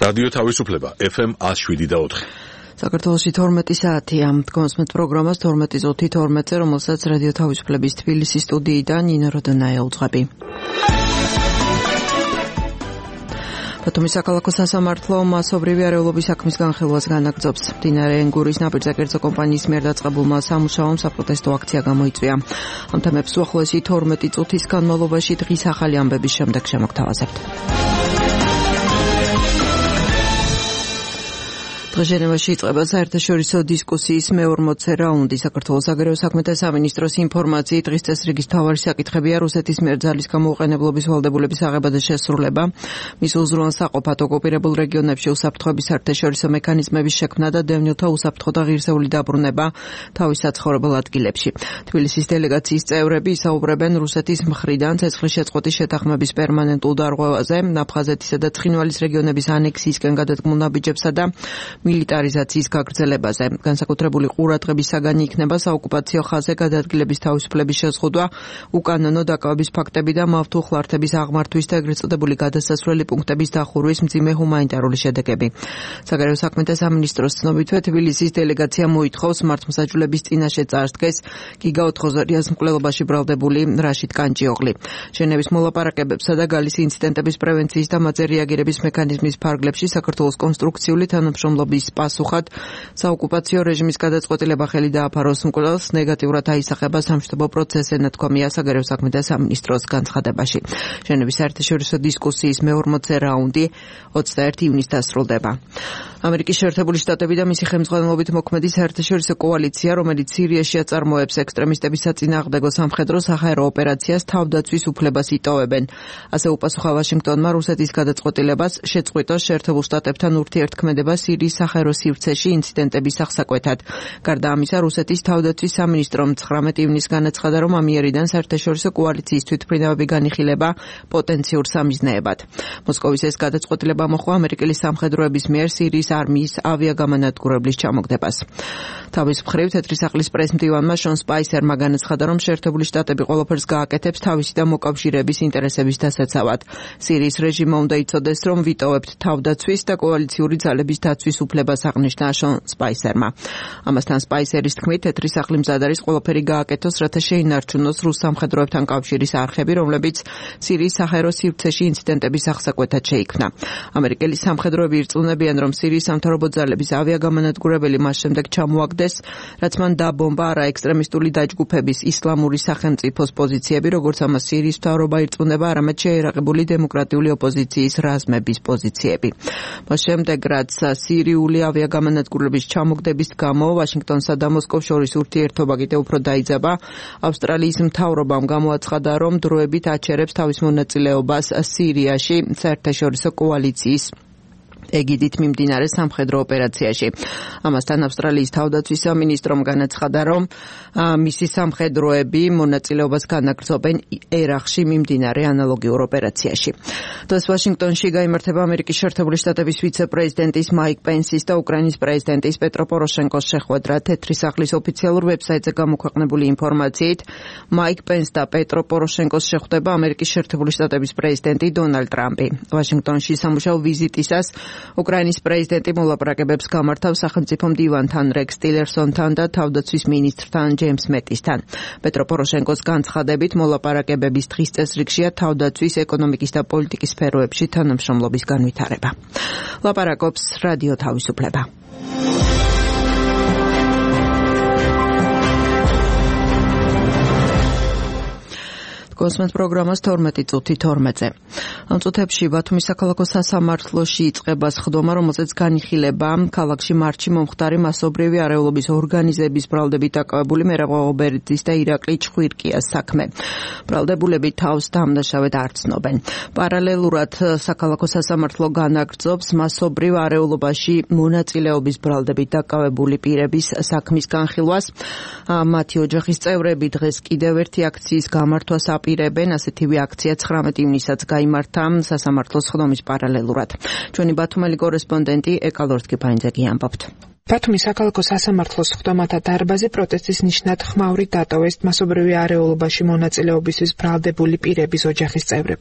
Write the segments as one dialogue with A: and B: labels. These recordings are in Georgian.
A: რადიო თავისუფლება FM 107.4.
B: საქართველოში 12 საათია. დგომს მე პროგრამას 12:12-ზე, რომელსაც რადიო თავისუფლების თბილისის სტუდიიდან ნინო როდონაია უძღვები. ბათუმის საქალაქო სასამართლო მასობრივი არეულობის საქმის განხილვას განაგრძობს. მდინარე ენგურის ნაპირზე კერძო კომპანიის მიერ დაწყებულმა სამუშაომ საპროტესტო აქცია გამოიწვია. ამ თემებს უახლოესი 12 წუთის განმავლობაში დღის ახალი ამბების შემდეგ შემოგთავაზებთ. ჟენევაში იწყება საერთაშორისო დისკუსიის მე-40 რაუნდი. საქართველოს საგარეო საქმეთა სამინისტროს ინფორმაციით დღის წესრიგის მთავარი საკითხებია რუსეთის მიერ ძალის გამოუყენებლობის ვალდებულების აღება და შესრულება, მის უზრუნველსაყოფად ოკუპირებულ რეგიონებში უსაფრთხოების საერთაშორისო მექანიზმების შექმნა და დევნილთა უსაფრთხო და ღირსეული დაბრუნება თავის საცხოვრებელ ადგილებში. თბილისის დელეგაციის წევრები ისაუბრებენ რუსეთის მხრიდან ცეცხლის შეწყვეტის შეთანხმების პერმანენტულ დარღვევაზე, აფხაზეთისა და ცხინვალის რეგიონების ანექსიისკენ გადადგმულ ნაბიჯებსა და მილიტარიზაციის გაგრძელებაზე. განსაკუთრებული ყურადღების საგანი იქნება საოკუპაციო ხაზზე გადადგილების თავისუფლების შეზღუდვა, უკანონო დაკავების ფაქტები და მავთულხლართების აღმართვის და ეგრეთ წოდებული გადასასვლელი პუნქტების დახურვის მძიმე ჰუმანიტარული შედეგები. საგარეო საქმეთა სამინისტროს ცნობითვე თბილისის დელეგაცია მოითხოვს მართლმსაჯულების წინაშე წარსდგეს გიგა ოთხოზორიას მკვლელობაში ბრალდებული რაშიდ კანჭიოღლი. ჟენევის მოლაპარაკებებსა და გალის ინციდენტების პრევენციის და მასზე რეაგირების მექანიზმის ფარგლებში საქართველოს კონსტრუქციული თანამშრომლობის პასუხად საოკუპაციო რეჟიმის გადაწყვეტილება ხელი დააფაროს მკვლელს ნეგატიურად აისახება სამშვიდობო პროცესი, ნათქვამია საგარეო საქმეთა სამინისტროს განცხადებაში. ჟენევის საერთაშორისო დისკუსიის მე-40 რაუნდი 21 ივნისს დასრულდება. ამერიკის შეერთებული შტატები და მისი ხელმძღვანელობით მოქმედი საერთაშორისო კოალიცია, რომელიც სირიაში აწარმოებს ექსტრემისტების საწინააღმდეგო სამხედრო საჰაერო ოპერაციას, თავდაცვის უფლებას იტოვებენ. ასე უპასუხა ვაშინგტონმა რუსეთის გადაწყვეტილებას შეწყვიტოს შეერთებულ შტატებთან ურთიერთქმედება სირიის საჰაერო სივრცეში ინციდენტების აღსაკვეთად. გარდა ამისა, რუსეთის თავდაცვის სამინისტრომ 19 ივნისს განაცხადა, რომ ამ იერიდან საერთაშორისო კოალიციის თვითმფრინავები განიხილება პოტენციურ სამიზნეებად. მოსკოვის ეს გადაწყვეტილება მოჰყვა ამერიკელი სამხედროების მიერ სირიის არმიის ავიაგამანადგურებლის ჩამოგდებას. თავის მხრივ თეთრი სახლის პრესმდივანმა შონ სპაისერმა განაცხადა, რომ შეერთებული შტატები ყველაფერს გააკეთებს თავისი და მოკავშირეების ინტერესების დასაცავად. სირიის რეჟიმმა უნდა იცოდეს, რომ ვიტოვებთ თავდაცვის და კოალიციური ძალების დაცვის უფლებას აღნიშნა შონ სპაისერმა. ამასთან სპაისერის თქმით, თეთრი სახლი მზად არის ყველაფერი გააკეთოს, რათა შეინარჩუნოს რუს სამხედროებთან კავშირის არხები, რომლებიც სირიის საჰაერო სივრცეში ინციდენტების აღსაკვეთად შეიქმნა. ამერიკელი სამხედროები ირწმუნებიან, რომ სირიის სამთავრობო ძალების ავიაგამანადგურებელი მას შემდეგ ჩამოაგდეს, რაც მან დაბომბა არაექსტრემისტული დაჯგუფების ისლამური სახელმწიფოს პოზიციები, როგორც ამას სირიის მთავრობა ირწმუნება, არამედ შეერაღებული დემოკრატიული ოპოზიციის რაზმების პოზიციები. მას შემდეგ, რაც სირიული ავიაგამანადგურების ჩამოგდების გამო ვაშინგტონსა და მოსკოვს შორის ურთიერთობა კიდევ უფრო დაიძაბა, ავსტრალიის მთავრობამ გამოაცხადა, რომ დროებით აჩერებს თავის მონაწილეობას სირიაში საერთაშორისო კოალიციის ეგიდით მიმდინარე სამხედრო ოპერაციაში. ამასთან ავსტრალიის თავდაცვის სამინისტრომ განაცხადა, რომ მისი სამხედროები მონაწილეობას განაგრძობენ ერაყში მიმდინარე ანალოგიურ ოპერაციაში. დღეს ვაშინგტონში გაიმართება ამერიკის შეერთებული შტატების ვიცე-პრეზიდენტის მაიკ პენსის და უკრაინის პრეზიდენტის პეტრო პოროშენკოს შეხვედრა. თეთრი სახლის ოფიციალურ ვებსაიტზე გამოქვეყნებული ინფორმაციით, მაიკ პენს და პეტრო პოროშენკოს შეხვდება ამერიკის შეერთებული შტატების პრეზიდენტი დონალდ ტრამპი. ვაშინგტონში სამუშაო ვიზიტისას უკრაინის პრეზიდენტი მოლაპარაკებებს გამართავს სახელმწიფო მდივანთან რეკს ტილერსონთან და თავდაცვის მინისტრთან ჯეიმს მეტისთან. პეტრო პოროშენკოს განცხადებით მოლაპარაკებების დღის წესრიგშია თავდაცვის, ეკონომიკის და პოლიტიკის სფეროებში თანამშრომლობის განვითარება. ლაპარაკობს რადიო თავისუფლება. კოსმოს პროგრამას 12:12-ზე. ამ წუთებში ბათუმის საქალაქო სასამართლოში იწყება სხდომა, რომელზეც განიხილება ქალაქში მარტში მომხდარი მასობრივი არეულობის ორგანიზების ბრალდებით დაკავებული მერაბ ობერძის და ირაკლი ჩხვირკიას საქმე. ბრალდებულები თავს დამნაშავედ არ ცნობენ. პარალელურად საქალაქო სასამართლო განაგრძობს მასობრივ არეულობაში მონაწილეობის ბრალდებით დაკავებული პირების საქმის განხილვას. მათი ოჯახის წევრები დღეს კიდევ ერთი აქციის გამართვას აპირებენ. ასეთივე აქცია 19 ივნისსაც გაიმართა სასამართლოს სხდომის პარალელურად. ჩვენი ბათუმელი კორესპონდენტი ეკალორთკიფაინძეგი ამბობთ.
C: ბათუმის საქალაქო სასამართლოს სხდომათა დარბაზი პროტესტის ნიშნად ხმაურით დატოვეს მასობრივი არეულობაში მონაწილეობისთვის ბრალდებული პირების ოჯახის წევრებმა.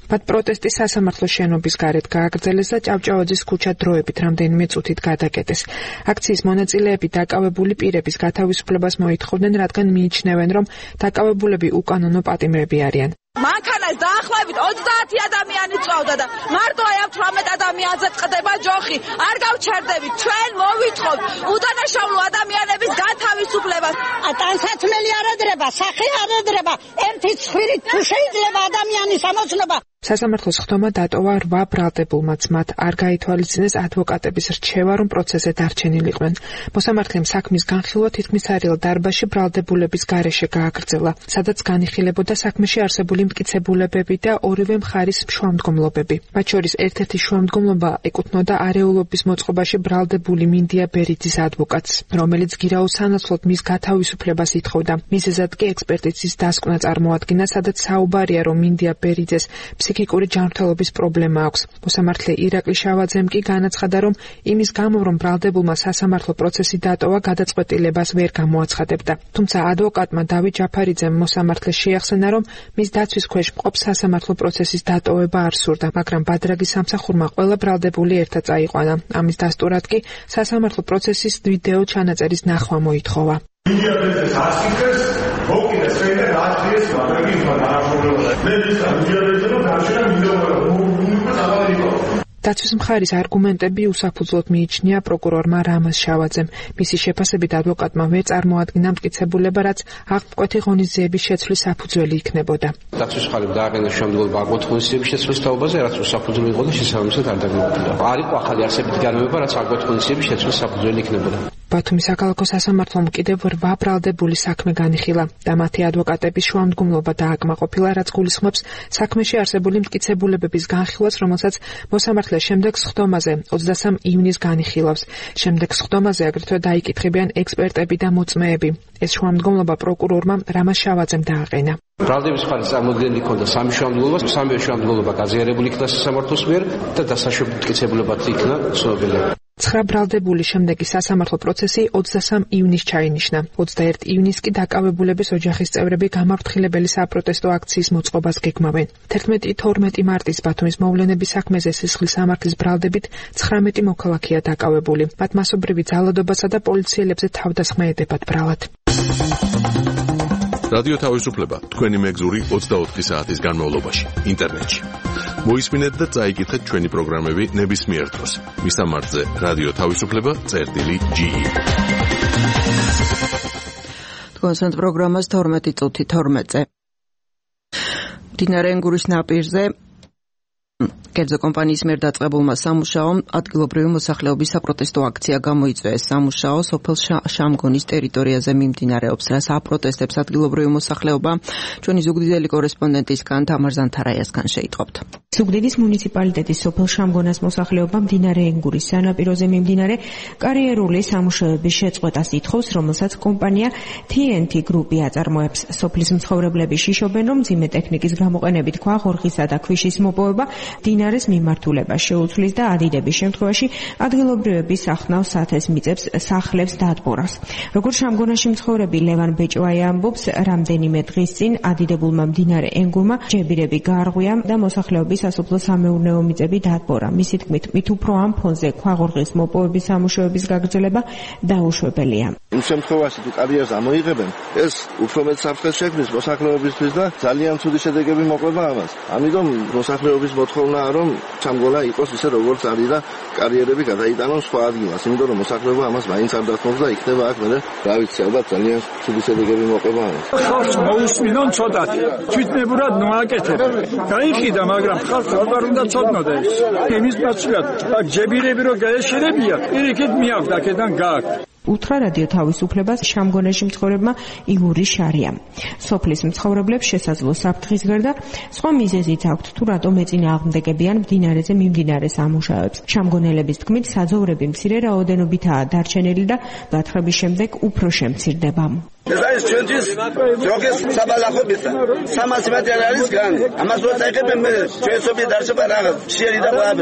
C: მათ პროტესტი სასამართლოს შენობის გარეთ გააგრძელეს და ჭავჭავაძის ქუჩა დროებით რამდენიმე წუთით გადაკეტეს. აქციის მონაწილეები დაკავებული პირების გათავისუფლებას მოითხოვდნენ, რადგან მიიჩნევენ, რომ დაკავებულები უკანონო პატიმრები არიან.
D: მანქანას დაახლოებით 30 ადამიანი წავდა და მარტო აი ამ 18 ადამიანზე წდება ჯოხი. არ გავჩერდებით, ჩვენ მოვითხოვთ უდანაშაულო ადამიანების გათავისუფლებას.
E: ტანსაცმელი არ ადრება, სახე არ ადრება, ერთი ცხვირით თუ შეიძლება ადამიანის ამოცნობა.
C: სასამართლოს ხდომა დატოვა 8 ბრალდებულმაც მათ არ გაითვალისწინეს ადვოკატების რჩევა, რომ პროცესზე დარჩენილიყვნენ. მოსამართლემ საქმის განხილვა თითქმის არიელ დარბაზში ბრალდებულების გარეშე გააგრძელა, სადაც განიხილებოდა საქმეში არსებული მტკიცებულებები და ორივე მხარის შუამდგომლობები. მათ შორის ერთ-ერთი შუამდგომლობა ეკუთვნოდა არეულობის მოწყობაში ბრალდებული მინდია ბერიძის ადვოკატს, რომელიც გირაოს სანაცვლოდ მის გათავისუფლებას ითხოვდა. მიზეზად კი ექსპერტიზის დასკვნა წარმოადგინა, სადაც საუბარია, რომ მინდია ბერიძეს ფსიქიკური ჯანმრთელობის პრობლემა აქვს. მოსამართლე ირაკლი შავაძემ კი განაცხადა, რომ იმის გამო, რომ ბრალდებულმა სასამართლო პროცესი დატოვა, გადაწყვეტილებას ვერ გამოაცხადებდა. თუმცა ადვოკატმა დავით ჯაფარიძემ მოსამართლეს შეახსენა, რომ მის დაცვის ქვეშ მყოფ სასამართლო პროცესის დატოვება არ სურდა, მაგრამ ბადრაგის სამსახურმა ყველა ბრალდებული ერთად წაიყვანა. ამის დასტურად კი სასამართლო პროცესის ვიდეო ჩანაწერის ნახვა მოითხოვა. დაცვის მხარის არგუმენტები უსაფუძვლოდ მიიჩნია პროკურორმა რამაზ შავაძემ. მისი შეფასებით ადვოკატმა ვერ წარმოადგინა მტკიცებულება, რაც აღმკვეთი ღონისძიების შეცვლის საფუძველი იქნებოდა.
F: დაცვის მხარი დააყენა შემდგომ აღმკვეთი ღონისძიების შეცვლის თაობაზე, რაც უსაფუძვლო იყო და შესაბამისად არ დაგმოკვდა. არ იყო ახალი არსებითი განმეორება, რაც აღმკვეთი ღონისძიების შეცვლის საფუძველი იქნებოდა. ბათუმის საქალაქო სასამართლომ კიდევ 8 ბრალდებული საქმე განიხილა და მათი ადვოკატების შუამდგომლობა დააკმაყოფილა, რაც გულისხმობს საქმეში არსებული მტკიცებულებების განხილვას, რომელსაც მოსამართლე შემდეგ სხდომაზე 23 ივნისს განიხილავს. შემდეგ სხდომაზე აგრეთვე დაიკითხებიან ექსპერტები და მოწმეები. ეს შუამდგომლობა პროკურორმა რამაზ შავაძემ დააყენა. ბრალდების მხარეს წარმოადგენილი ჰქონდა 3 შუამდგომლობა, 3 შუამდგომლობა გაზიარებული იქნა სასამართლოს მიერ და დასაშვები მტკიცებულებად იქნა ცნობილი. 9 ბრალდებული შემდეგი სასამართლო პროცესი 23 ივნისს ჩაინიშნა. 21 ივნისს კი დაკავებულების ოჯახის წევრები გამაფრთხილებელი საპროტესტო აქციის მოწყობას გეგმავენ. 11-12 მარტის ბათუმის მოვლენების საქმეზე სისხლის სამართლის ბრალდებით 19 მოქალაქეა დაკავებული. მათ მასობრივი ძალადობასა და პოლიციელებზე თავდასხმა ედებათ ბრალად.
A: რადიო თავისუფლება თქვენი მეგზური 24 საათის განმავლობაში ინტერნეტში. მოისმინეთ და წაიკითხეთ ჩვენი პროგრამები ნებისმიერ დროს. მისამართზე რადიო თავისუფლება.ge.
B: თქვენს პროგრამას 12:12. მდინარე ენგურის ნაპირზე კერძო კომპანიის მიერ დაწყებულმა სამუშაომ ადგილობრივი მოსახლეობის საპროტესტო აქცია გამოიწვია. ეს სამუშაო სოფელ შამგონის ტერიტორიაზე მიმდინარეობს, რაც აპროტესტებს ადგილობრივი მოსახლეობა. ჩვენი ზუგდიდელი კორესპონდენტისგან თამარ ზანთარაიასგან შეიტყობთ.
G: ზუგდიდის მუნიციპალიტეტის სოფელ შამგონას მოსახლეობა მდინარე ენგურის სანაპიროზე მიმდინარე კარიერული სამუშაოების შეწყვეტას ითხოვს, რომელსაც კომპანია TNT Group აწარმოებს. სოფლის მცხოვრებლები შიშობენ, რომ მძიმე ტექნიკის გამოყენებით ქვაღორღისა და ქვიშის მოპოვება მდინარეს მიმართულებას შეუცვლის და ადიდების შემთხვევაში ადგილობრივები სახნავს სათეს მიწებს სახლებს დადბორას. როგორც შამგონაში მცხოვრები ლევან ბეჭვაია ამბობს, რამდენიმე დღის წინ ადიდებულმა მდინარე ენგურმა ჯებირები გაარღვია და მოსახლეობის სასოფლო სამეურნეო მიწები დადბორა. მისი თქმით, მით უფრო ამ ფონზე ქვაღორღის მოპოვების სამუშაოების გაგრძელება დაუშვებელია.
H: იმ შემთხვევაში თუ კარიერს ამოიღებენ, ეს უფრო მეტ საფრთხეს შექმნის მოსახლეობისთვის და ძალიან ცუდი შედეგები მოყვება ამას. ამიტომ მოსახლეობის მოთხოვნაა, რომ შამგონა იყოს ისე როგორც არის და კარიერები გადაიტანონ სხვა ადგილას, იმიტომ რომ მოსახლეობა ამას მაინც არ დათმობს და იქნება აქ მერე, რა ვიცი, ალბათ ძალიან ცუდი შედეგები მოყვება ამას.
I: ხალხს მოусმინონ ცოტათი, თვითნებურად მოაკეთებენ. გაიყიდა, მაგრამ ხალხს არ უნდა ცოდნოდა ეს. იმის პასუხად, აქ ჯებირები რო გაეშერებია, პირიქით მიაქვს აქედან გააქვს.
G: უთხრა რადიო თავისუფლებას შამგონაში მცხოვრებმა იგური შარიამ. სოფლის მცხოვრებლებს შესაძლო საფრთხის გარდა სხვა მიზეზიც აქვთ, თუ რატომ ეწინააღმდეგებიან მდინარეზე მიმდინარე სამუშაოებს. შამგონელების თქმით, საძოვრები მცირე რაოდენობითაა დარჩენილი და გათხრების შემდეგ უფრო შემცირდება.
J: ეს არის ჩვენთვის ჯოგის საბალახობისა. 300 მეტრი არის განი. ამას რო წაიღებენ მე ჩვენსობი დარჩება რაღაც შეერი და ბაბე.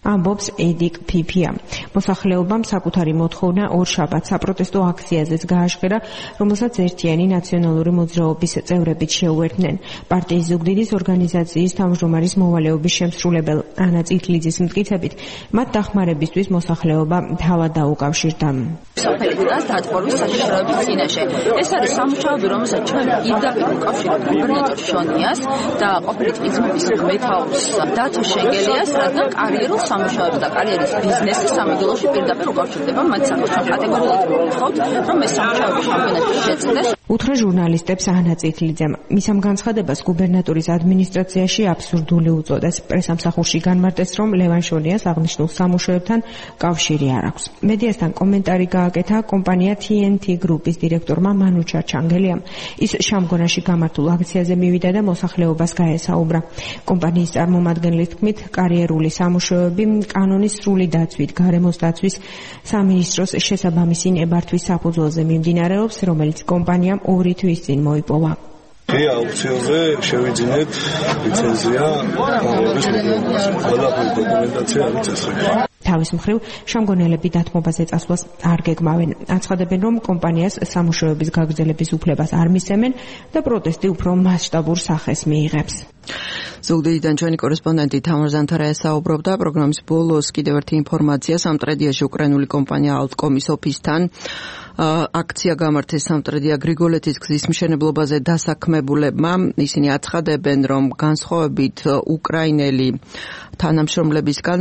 G: ამბობს ედიკ ფიფია. მოსახლეობამ საკუთარი მოთხოვნა ორ შაბათს საპროტესტო აქციაზეც გააშხირა, რომელსაც ერთიანი ნაციონალური მოძრაობის წევრებიც შეუერთდნენ. პარტიის ზუგდიდის ორგანიზაციის თავმჯდომარის მოვალეობის შემსრულებელ ანა წითლიძის მტკიცებით, მათ დახმარებისთვის მოსახლეობა თავად დაუკავშირდა.
D: სოფელი დგას დატბორვის საშიშროების წინაშე. ეს არის სამუშაოები, რომელსაც ჩვენ პირდაპირ უკავშირებთ გუბერნატორ შონიას და ყოფილი ტყის მეთაურს დათო შენგელიას, რადგან კარიერულ სამუშაოებს და კარიერის ბიზნესის სამაგილოში პირდაპირ უკავშირდება მათ საკუთარ კატეგორიულად მოვიხავთ, რომ ეს სამუშაოები შემდგენაში შეწყვეტეს.
G: უთხრა ჟურნალისტებს ანა წითლიძემ. მის ამ განცხადებას გუბერნატორის ადმინისტრაციაში აბსურდული უწოდეს. პრესამსახურში განმარტეს, რომ ლევან შონიას აღნიშნულ სამუშაოებთან კავშირი არ აქვს. მედიასთან კომენტარი გააკეთა კომპანია TNT Group-ის დირექტორმა მანუ ჩარჩანგელიამ. ის შამგონაში გამართულ აქციაზე მივიდა და მოსახლეობას გაესაუბრა. კომპანიის წარმომადგენლის თქმით, კარიერული სამუშაოები კანონის სრული დაცვით, გარემოს დაცვის სამინისტროს შესაბამისი ნებართვის საფუძველზე მიმდინარეობს, რომელიც კომპანიამ 2 თვის წინ მოიპოვა.
K: აუქციონზე შევიძინეთ ლიცენზია გამოვლის მოგონებას. ყველაფერი დოკუმენტაცია არის წესრიგი.
G: თავის მხრივ შამგონელები დათმობაზე წასვლას არ გეგმავენ. აცხადებენ, რომ კომპანიას სამუშაოების გაგრძელების უფლებას არ მისცემენ და პროტესტი უფრო მასშტაბურ სახეს მიიღებს.
B: ზუგდიდიდან ჩვენი კორესპონდენტი თამარ ზანთარა ესაუბრობდა. პროგრამის ბოლოს კიდევ ერთი ინფორმაცია სამტრედიაში უკრაინული კომპანია ალტკომის ოფისთან აქცია გამართეს სამტრედია გრიგოლეთის გზის მშენებლობაზე დასაქმებულებმა. ისინი აცხადებენ, რომ განსხვავებით უკრაინელი თანამშრომლებისგან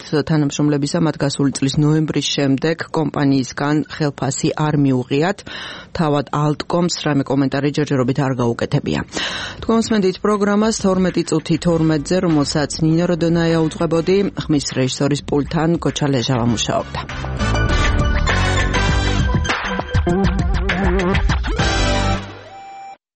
B: მათ გასული წლის ნოემბრის შემდეგ კომპანიისგან ხელფასი არ მიუღიათ. თავად ალტკომს რამე კომენტარი ჯერჯერობით არ გაუკეთებია. თქვენსმენდით პროგრამას 12 წუთი 12-ზე, რომელსაც ნინო როდონაია უძღვებოდი, ხმის რეჟისორის პულტთან გოჩა ლეჟავა მუშაობდა.